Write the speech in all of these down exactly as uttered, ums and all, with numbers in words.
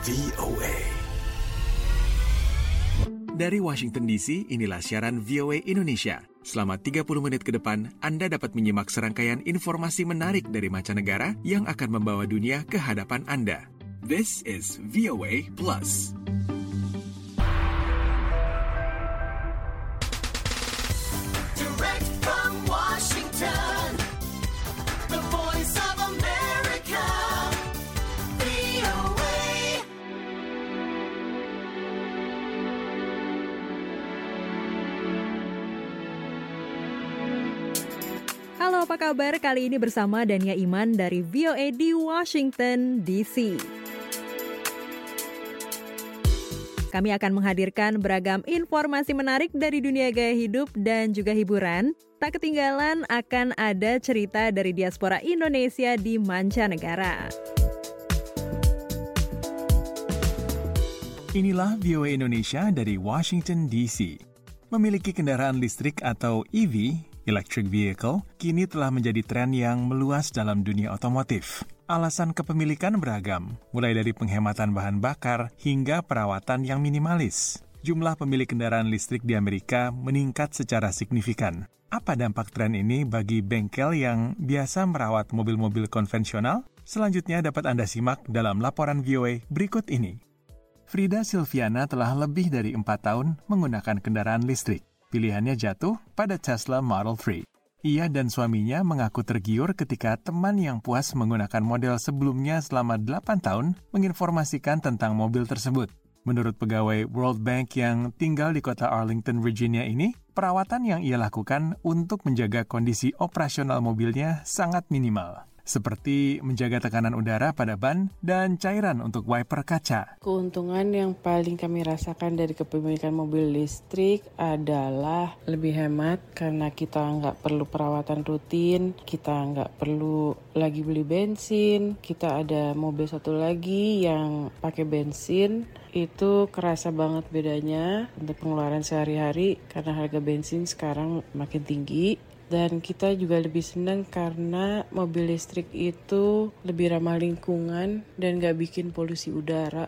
V O A. Dari Washington D C, inilah siaran V O A Indonesia. Selama tiga puluh menit ke depan, Anda dapat menyimak serangkaian informasi menarik dari mancanegara yang akan membawa dunia ke hadapan Anda. This is V O A Plus. Direct from Washington, the voice of America, V O A. Halo, apa kabar? Kali ini bersama Dania Iman dari V O A di Washington D C. Kami akan menghadirkan beragam informasi menarik dari dunia gaya hidup dan juga hiburan. Tak ketinggalan akan ada cerita dari diaspora Indonesia di mancanegara. Inilah V O A Indonesia dari Washington D C. Memiliki kendaraan listrik atau E V, electric vehicle, kini telah menjadi tren yang meluas dalam dunia otomotif. Alasan kepemilikan beragam, mulai dari penghematan bahan bakar hingga perawatan yang minimalis. Jumlah pemilik kendaraan listrik di Amerika meningkat secara signifikan. Apa dampak tren ini bagi bengkel yang biasa merawat mobil-mobil konvensional? Selanjutnya dapat Anda simak dalam laporan V O A berikut ini. Frida Silviana telah lebih dari empat tahun menggunakan kendaraan listrik. Pilihannya jatuh pada Tesla Model tiga. Ia dan suaminya mengaku tergiur ketika teman yang puas menggunakan model sebelumnya selama delapan tahun menginformasikan tentang mobil tersebut. Menurut pegawai World Bank yang tinggal di kota Arlington, Virginia ini, perawatan yang ia lakukan untuk menjaga kondisi operasional mobilnya sangat minimal, seperti menjaga tekanan udara pada ban dan cairan untuk wiper kaca. Keuntungan yang paling kami rasakan dari kepemilikan mobil listrik adalah lebih hemat karena kita nggak perlu perawatan rutin, kita nggak perlu lagi beli bensin, kita ada mobil satu lagi yang pakai bensin. Itu kerasa banget bedanya untuk pengeluaran sehari-hari karena harga bensin sekarang makin tinggi. Dan kita juga lebih senang karena mobil listrik itu lebih ramah lingkungan dan gak bikin polusi udara.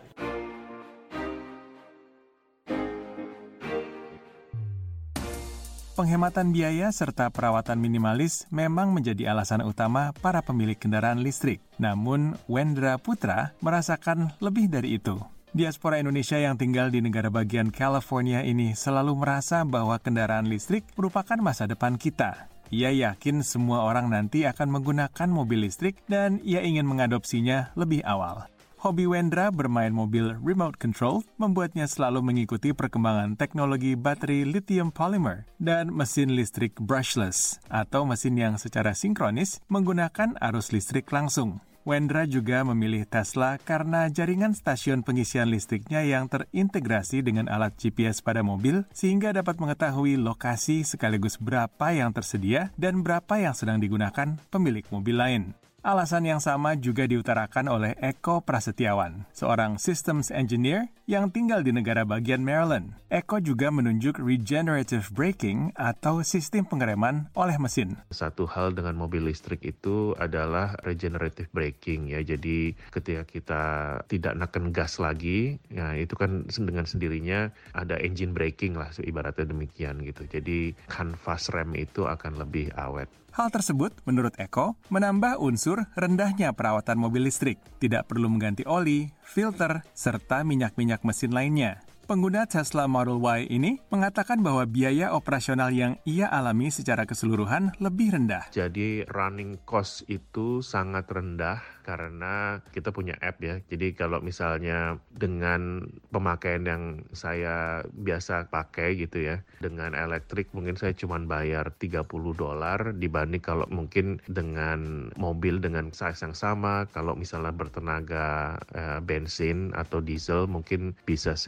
Penghematan biaya serta perawatan minimalis memang menjadi alasan utama para pemilik kendaraan listrik. Namun, Wendra Putra merasakan lebih dari itu. Diaspora Indonesia yang tinggal di negara bagian California ini selalu merasa bahwa kendaraan listrik merupakan masa depan kita. Ia yakin semua orang nanti akan menggunakan mobil listrik dan ia ingin mengadopsinya lebih awal. Hobi Wendra bermain mobil remote control membuatnya selalu mengikuti perkembangan teknologi baterai lithium polymer dan mesin listrik brushless atau mesin yang secara sinkronis menggunakan arus listrik langsung. Wendra juga memilih Tesla karena jaringan stasiun pengisian listriknya yang terintegrasi dengan alat G P S pada mobil sehingga dapat mengetahui lokasi sekaligus berapa yang tersedia dan berapa yang sedang digunakan pemilik mobil lain. Alasan yang sama juga diutarakan oleh Eko Prasetyawan, seorang systems engineer yang tinggal di negara bagian Maryland. Eko juga menunjuk regenerative braking atau sistem pengereman oleh mesin. Satu hal dengan mobil listrik itu adalah regenerative braking ya. Jadi ketika kita tidak neken gas lagi, ya itu kan dengan sendirinya ada engine braking lah ibaratnya demikian gitu. Jadi kanvas rem itu akan lebih awet. Hal tersebut, menurut Eko, menambah unsur rendahnya perawatan mobil listrik. Tidak perlu mengganti oli, filter, serta minyak-minyak mesin lainnya. Pengguna Tesla Model Y ini mengatakan bahwa biaya operasional yang ia alami secara keseluruhan lebih rendah. Jadi running cost itu sangat rendah karena kita punya app ya. Jadi kalau misalnya dengan pemakaian yang saya biasa pakai gitu ya, dengan elektrik mungkin saya cuma bayar tiga puluh dolar dibanding kalau mungkin dengan mobil dengan size yang sama, kalau misalnya bertenaga eh, bensin atau diesel mungkin bisa sekitar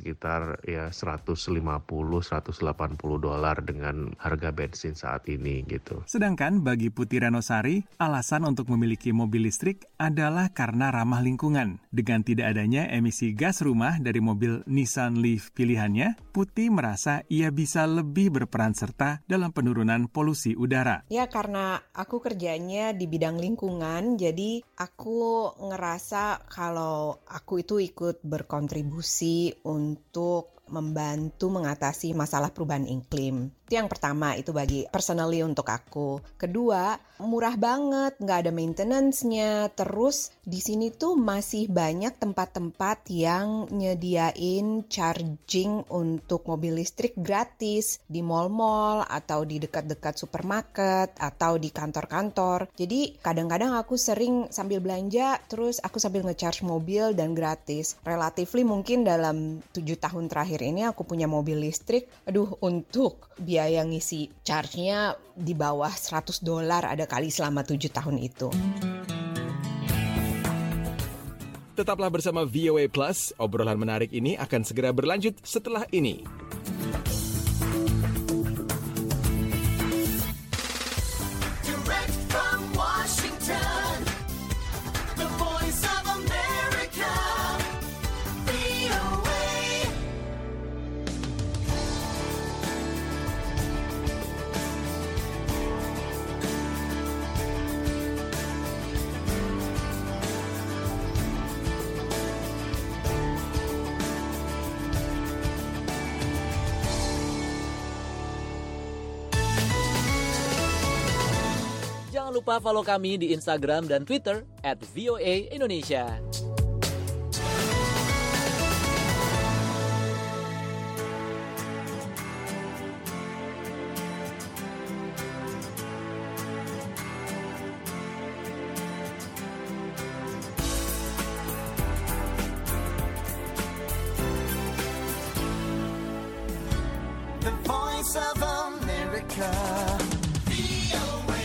sekitar ya seratus lima puluh sampai seratus delapan puluh dolar dengan harga bensin saat ini gitu. Sedangkan bagi Putih Renosari, alasan untuk memiliki mobil listrik adalah karena ramah lingkungan. Dengan tidak adanya emisi gas rumah dari mobil Nissan Leaf pilihannya, Putih merasa ia bisa lebih berperan serta dalam penurunan polusi udara. Ya karena aku kerjanya di bidang lingkungan, jadi aku ngerasa kalau aku itu ikut berkontribusi untuk membantu mengatasi masalah perubahan iklim. Itu yang pertama, itu bagi personally untuk aku. Kedua, murah banget, nggak ada maintenance-nya. Terus di sini tuh masih banyak tempat-tempat yang nyediain charging untuk mobil listrik gratis di mall-mall atau di dekat-dekat supermarket atau di kantor-kantor. Jadi kadang-kadang aku sering sambil belanja, terus aku sambil nge-charge mobil dan gratis. Relatively mungkin dalam tujuh tahun terakhir ini aku punya mobil listrik, aduh untuk biaya ngisi charge-nya di bawah seratus dolar ada kali selama tujuh tahun itu. Tetaplah bersama V O A Plus, obrolan menarik ini akan segera berlanjut setelah ini. Direct from Washington, the voice of America, V O A. Jangan lupa follow kami di Instagram dan Twitter at V O A Indonesia. The voice of America, V O A.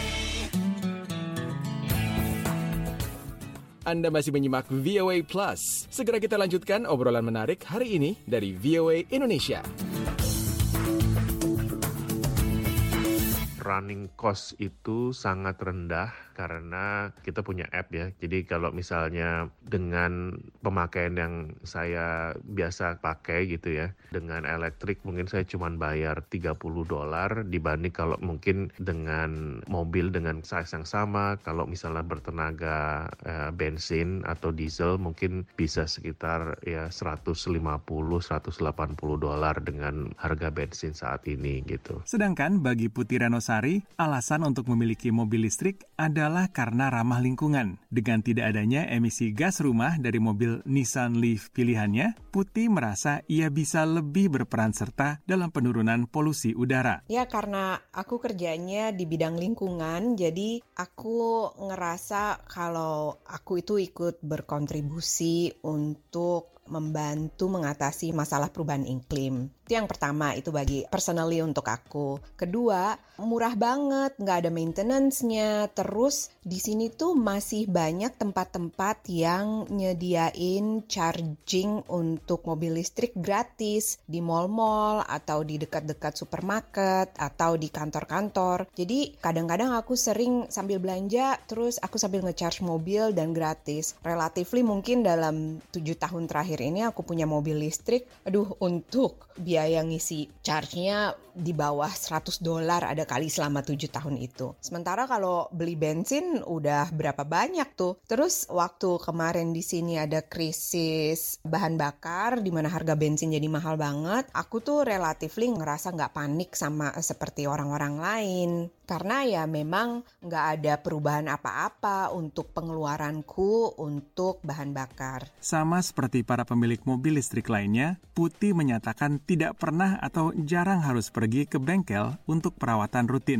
Anda masih menyimak V O A Plus. Segera kita lanjutkan obrolan menarik hari ini dari V O A Indonesia. Running cost itu sangat rendah karena kita punya app ya. Jadi kalau misalnya dengan pemakaian yang saya biasa pakai gitu ya, dengan elektrik mungkin saya cuma bayar tiga puluh dolar dibanding kalau mungkin dengan mobil dengan size yang sama. Kalau misalnya bertenaga eh, bensin atau diesel mungkin bisa sekitar ya seratus lima puluh sampai seratus delapan puluh dolar dengan harga bensin saat ini gitu. Sedangkan bagi Putih Renosari, alasan untuk memiliki mobil listrik adalah karena ramah lingkungan. Dengan tidak adanya emisi gas rumah dari mobil Nissan Leaf pilihannya, Putih merasa ia bisa lebih berperan serta dalam penurunan polusi udara. Ya karena aku kerjanya di bidang lingkungan, jadi aku ngerasa kalau aku itu ikut berkontribusi untuk membantu mengatasi masalah perubahan iklim. Itu yang pertama, itu bagi personally untuk aku. Kedua, murah banget, nggak ada maintenance-nya. Terus di sini tuh masih banyak tempat-tempat yang nyediain charging untuk mobil listrik gratis di mall-mall atau di dekat-dekat supermarket atau di kantor-kantor. Jadi kadang-kadang aku sering sambil belanja, terus aku sambil nge-charge mobil dan gratis. Relatively mungkin dalam tujuh tahun terakhir ini aku punya mobil listrik, aduh untuk biaya ngisi charge-nya di bawah seratus dolar ada kali selama tujuh tahun itu. Sementara kalau beli bensin udah berapa banyak tuh. Terus waktu kemarin di sini ada krisis bahan bakar di mana harga bensin jadi mahal banget, aku tuh relatively ngerasa nggak panik sama seperti orang-orang lain. Karena ya memang nggak ada perubahan apa-apa untuk pengeluaranku untuk bahan bakar. Sama seperti para pemilik mobil listrik lainnya, Putih menyatakan tidak pernah atau jarang harus pergi ke bengkel untuk perawatan rutin.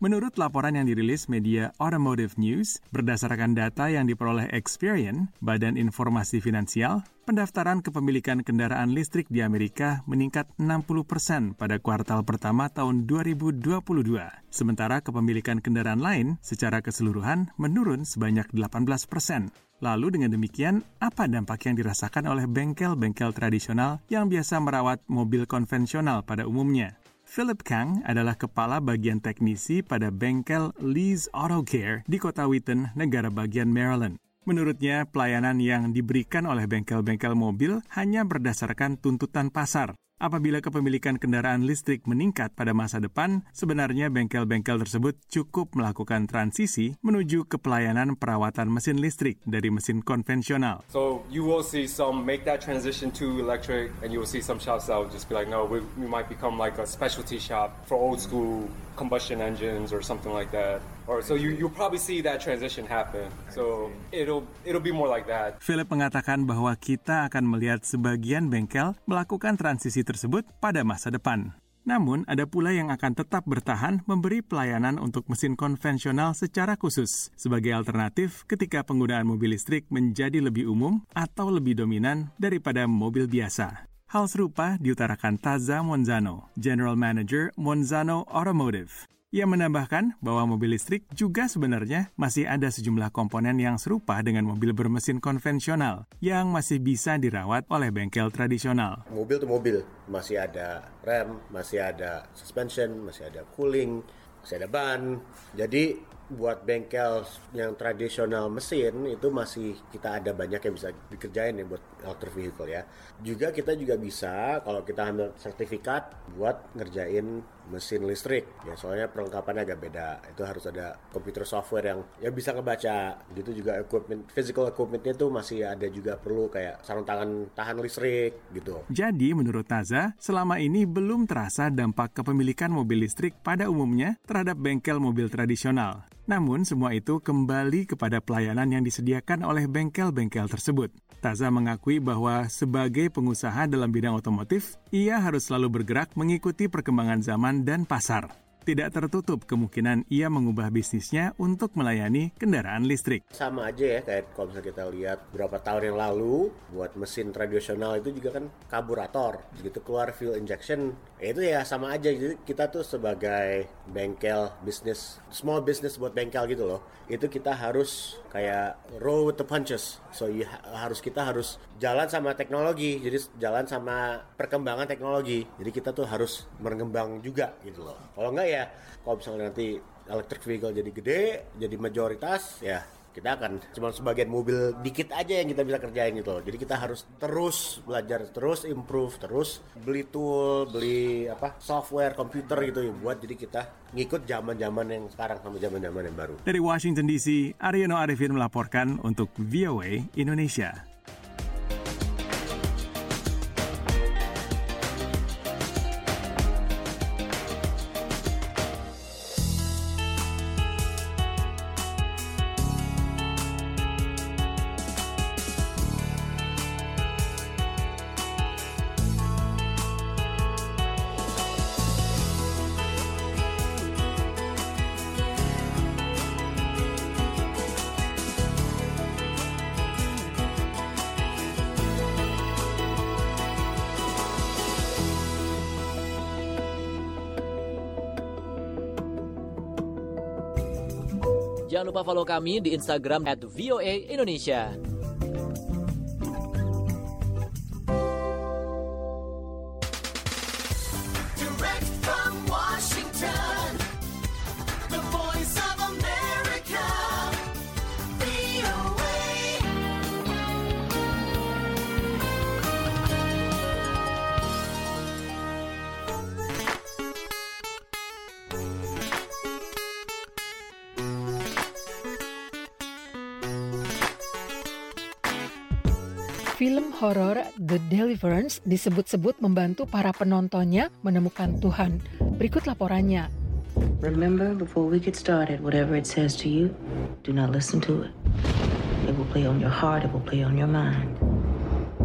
Menurut laporan yang dirilis media Automotive News, berdasarkan data yang diperoleh Experian, Badan Informasi Finansial, pendaftaran kepemilikan kendaraan listrik di Amerika meningkat enam puluh persen pada kuartal pertama tahun dua ribu dua puluh dua. Sementara kepemilikan kendaraan lain secara keseluruhan menurun sebanyak delapan belas persen. Lalu dengan demikian, apa dampak yang dirasakan oleh bengkel-bengkel tradisional yang biasa merawat mobil konvensional pada umumnya? Philip Kang adalah kepala bagian teknisi pada bengkel Lee's Auto Care di kota Wheaton, negara bagian Maryland. Menurutnya, pelayanan yang diberikan oleh bengkel-bengkel mobil hanya berdasarkan tuntutan pasar. Apabila kepemilikan kendaraan listrik meningkat pada masa depan, sebenarnya bengkel-bengkel tersebut cukup melakukan transisi menuju ke pelayanan perawatan mesin listrik dari mesin konvensional. So you will see some make that transition to electric, and you will see some shops that will just be like, no, we, we might become like a specialty shop for old school combustion engines or something like that. Or so you you'll probably see that transition happen. So it'll it'll be more like that. Philip mengatakan bahwa kita akan melihat sebagian bengkel melakukan transisi tersebut pada masa depan. Namun, ada pula yang akan tetap bertahan memberi pelayanan untuk mesin konvensional secara khusus sebagai alternatif ketika penggunaan mobil listrik menjadi lebih umum atau lebih dominan daripada mobil biasa. Hal serupa diutarakan Taza Monzano, General Manager Monzano Automotive. Ia menambahkan bahwa mobil listrik juga sebenarnya masih ada sejumlah komponen yang serupa dengan mobil bermesin konvensional yang masih bisa dirawat oleh bengkel tradisional. Mobil itu mobil, masih ada rem, masih ada suspension, masih ada cooling, masih ada ban. Jadi buat bengkel yang tradisional mesin itu masih kita ada banyak yang bisa dikerjain ya buat electric vehicle ya. Juga kita juga bisa kalau kita ambil sertifikat buat ngerjain mesin listrik ya, soalnya perlengkapannya agak beda. Itu harus ada komputer software yang ya bisa ngebaca. Gitu juga equipment, physical equipmentnya itu masih ada juga perlu kayak sarung tangan tahan listrik gitu. Jadi menurut Taza, selama ini belum terasa dampak kepemilikan mobil listrik pada umumnya terhadap bengkel mobil tradisional. Namun semua itu kembali kepada pelayanan yang disediakan oleh bengkel-bengkel tersebut. Taza mengakui bahwa sebagai pengusaha dalam bidang otomotif, ia harus selalu bergerak mengikuti perkembangan zaman dan pasar. Tidak tertutup kemungkinan ia mengubah bisnisnya untuk melayani kendaraan listrik. Sama aja ya, kayak kalau misalnya kita lihat beberapa tahun yang lalu, buat mesin tradisional itu juga kan karburator. Begitu keluar fuel injection, ya itu ya sama aja. Jadi kita tuh sebagai bengkel bisnis, small business buat bengkel gitu loh, itu kita harus kayak roll with the punches. So you ha- harus kita harus jalan sama teknologi, jadi jalan sama perkembangan teknologi. Jadi kita tuh harus berkembang juga gitu loh. Kalau enggak ya, kalau misalnya nanti electric vehicle jadi gede, jadi mayoritas, ya kita akan cuma sebagian mobil dikit aja yang kita bisa kerjain gitu loh. Jadi kita harus terus belajar, terus improve, terus beli tool, beli apa software, komputer gitu ya buat jadi kita ngikut zaman-zaman yang sekarang sama zaman-zaman yang baru. Dari Washington D C, Aryono Arifin melaporkan untuk V O A Indonesia. Jangan lupa follow kami di Instagram at V O A Indonesia. Direct from Washington, the voice of America, V O A. Film horor The Deliverance disebut-sebut membantu para penontonnya menemukan Tuhan. Berikut laporannya. Remember, before we get started, whatever it says to you, do not listen to it. It will play on your heart, it will play on your mind.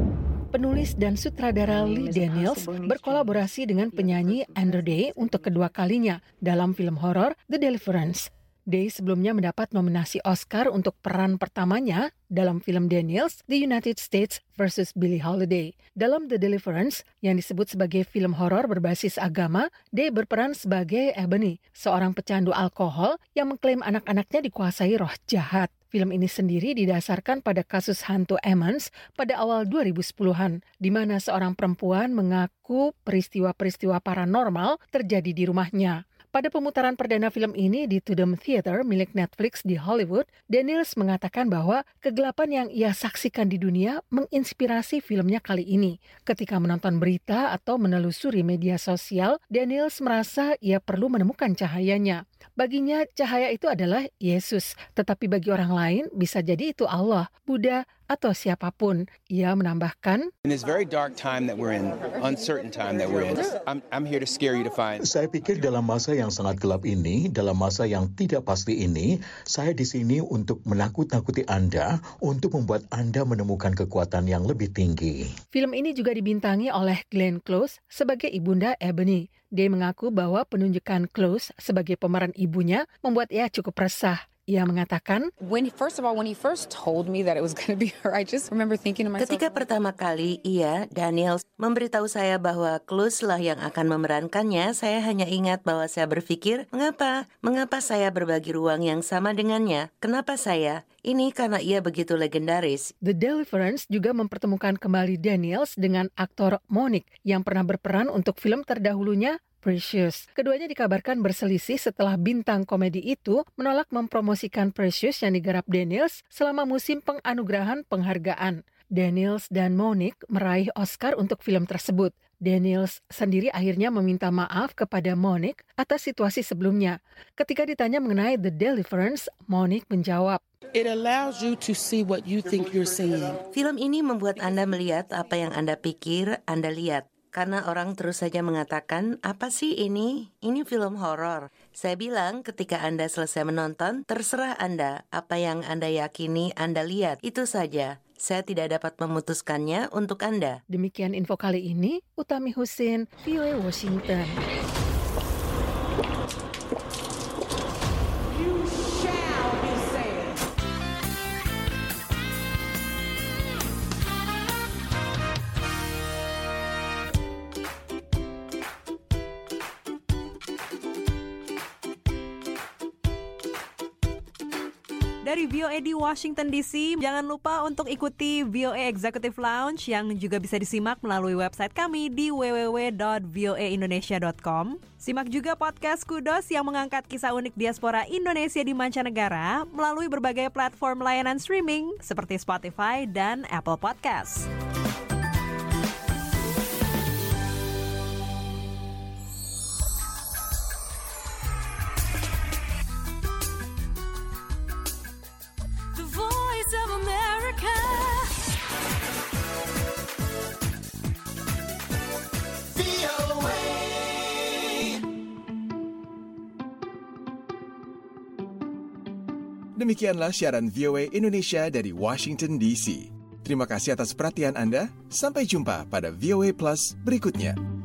Penulis dan sutradara Lee Daniels berkolaborasi dengan penyanyi Andra Day untuk kedua kalinya dalam film horor The Deliverance. Day sebelumnya mendapat nominasi Oscar untuk peran pertamanya dalam film Daniels, The United States versus Billie Holiday. Dalam The Deliverance, yang disebut sebagai film horor berbasis agama, Day berperan sebagai Ebony, seorang pecandu alkohol yang mengklaim anak-anaknya dikuasai roh jahat. Film ini sendiri didasarkan pada kasus hantu Emmons pada awal dua ribu sepuluhan, di mana seorang perempuan mengaku peristiwa-peristiwa paranormal terjadi di rumahnya. Pada pemutaran perdana film ini di Tudum Theater milik Netflix di Hollywood, Daniels mengatakan bahwa kegelapan yang ia saksikan di dunia menginspirasi filmnya kali ini. Ketika menonton berita atau menelusuri media sosial, Daniels merasa ia perlu menemukan cahayanya. Baginya, cahaya itu adalah Yesus, tetapi bagi orang lain bisa jadi itu Allah, Buddha, atau siapapun. Ia menambahkan, In this very dark time that we're in, uncertain time that we're in, I'm, I'm here to scare you to find. Saya pikir dalam masa yang sangat gelap ini, dalam masa yang tidak pasti ini, saya di sini untuk menakut-nakuti Anda, untuk membuat Anda menemukan kekuatan yang lebih tinggi. Film ini juga dibintangi oleh Glenn Close sebagai ibunda Ebony. Dia mengaku bahwa penunjukan Close sebagai pemeran ibunya membuat ia cukup resah. Ia mengatakan, When first of all, when he first told me that it was going to be her, I just remember thinking to myself. Ketika pertama kali ia, Daniels, memberitahu saya bahwa Close lah yang akan memerankannya, saya hanya ingat bahwa saya berpikir, mengapa? Mengapa saya berbagi ruang yang sama dengannya? Kenapa saya? Ini karena ia begitu legendaris. The Deliverance juga mempertemukan kembali Daniels dengan aktor Monique yang pernah berperan untuk film terdahulunya Precious. Keduanya dikabarkan berselisih setelah bintang komedi itu menolak mempromosikan Precious yang digarap Daniels selama musim penganugerahan penghargaan. Daniels dan Monique meraih Oscar untuk film tersebut. Daniels sendiri akhirnya meminta maaf kepada Monique atas situasi sebelumnya. Ketika ditanya mengenai The Deliverance, Monique menjawab, It allows you to see what you think you're seeing. Film ini membuat Anda melihat apa yang Anda pikir Anda lihat. Karena orang terus saja mengatakan, apa sih ini? Ini film horor. Saya bilang ketika Anda selesai menonton, terserah Anda. Apa yang Anda yakini Anda lihat. Itu saja. Saya tidak dapat memutuskannya untuk Anda. Demikian info kali ini, Utami Husin, V O A Washington. Dari V O A di Washington D C, jangan lupa untuk ikuti V O A Executive Lounge yang juga bisa disimak melalui website kami di w w w dot v o a indonesia dot com. Simak juga podcast Kudos yang mengangkat kisah unik diaspora Indonesia di mancanegara melalui berbagai platform layanan streaming seperti Spotify dan Apple Podcasts. Demikianlah siaran V O A Indonesia dari Washington D C. Terima kasih atas perhatian Anda. Sampai jumpa pada V O A Plus berikutnya.